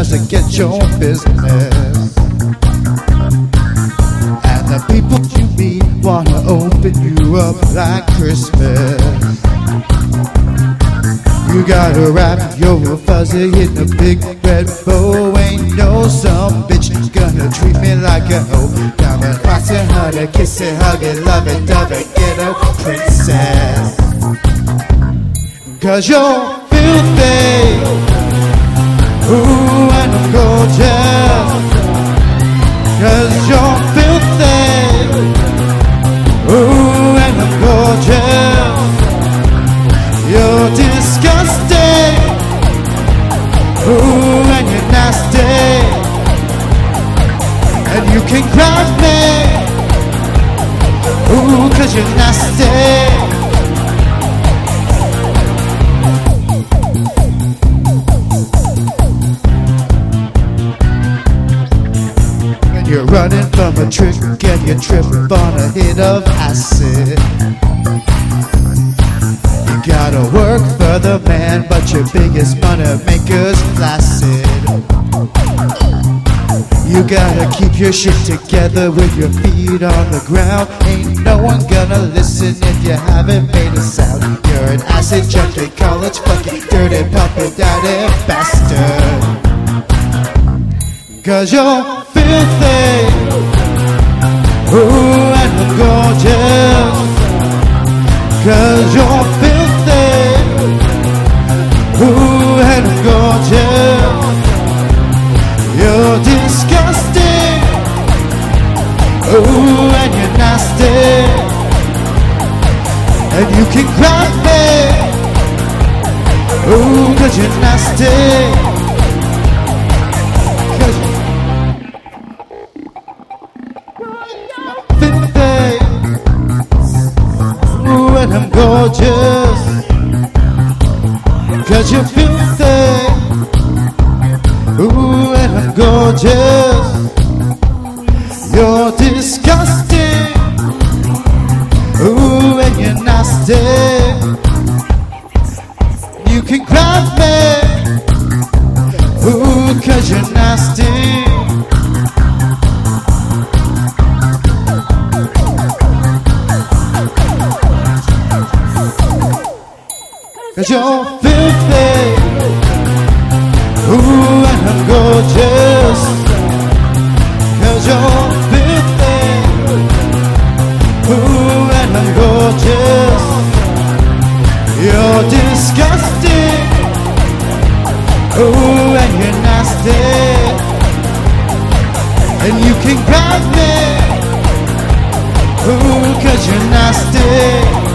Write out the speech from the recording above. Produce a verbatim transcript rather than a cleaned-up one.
tries to get your business. And the people you meet wanna open you up like Christmas. You gotta wrap your fuzzy in a big red bow. Ain't no some bitch gonna treat me like a hoe. Come and pass it, hug it, kiss it, hug it, love it, dove it, ghetto princess. Cause you're filthy, ooh, and I'm gorgeous. Cause you're filthy, ooh, and I'm gorgeous. You're disgusting, ooh, and you're nasty. And you can grab me, ooh, cause you're nasty. You're running from a trick and you trip on a hit of acid. You gotta work for the man, but your biggest money maker's flaccid. You gotta keep your shit together with your feet on the ground. Ain't no one gonna listen if you haven't made a sound. You're an acid junkie, college fucking dirty puppet daddy bastard. Cause you're filthy, ooh, and I'm gorgeous. Cause you're filthy, ooh, and I'm gorgeous. You're disgusting, ooh, and you're nasty. And you can grab me, ooh, cause you're nasty. Cause ooh, and I'm gorgeous. Cause you're filthy, ooh, and I'm gorgeous. You're disgusting, ooh, and you're nasty. You can grab me, ooh, cause you're nasty. Cause you're filthy, ooh, and I'm gorgeous. Cause you're filthy, ooh, and I'm gorgeous. You're disgusting, ooh, and you're nasty. And you can grab me, ooh, cause you're nasty.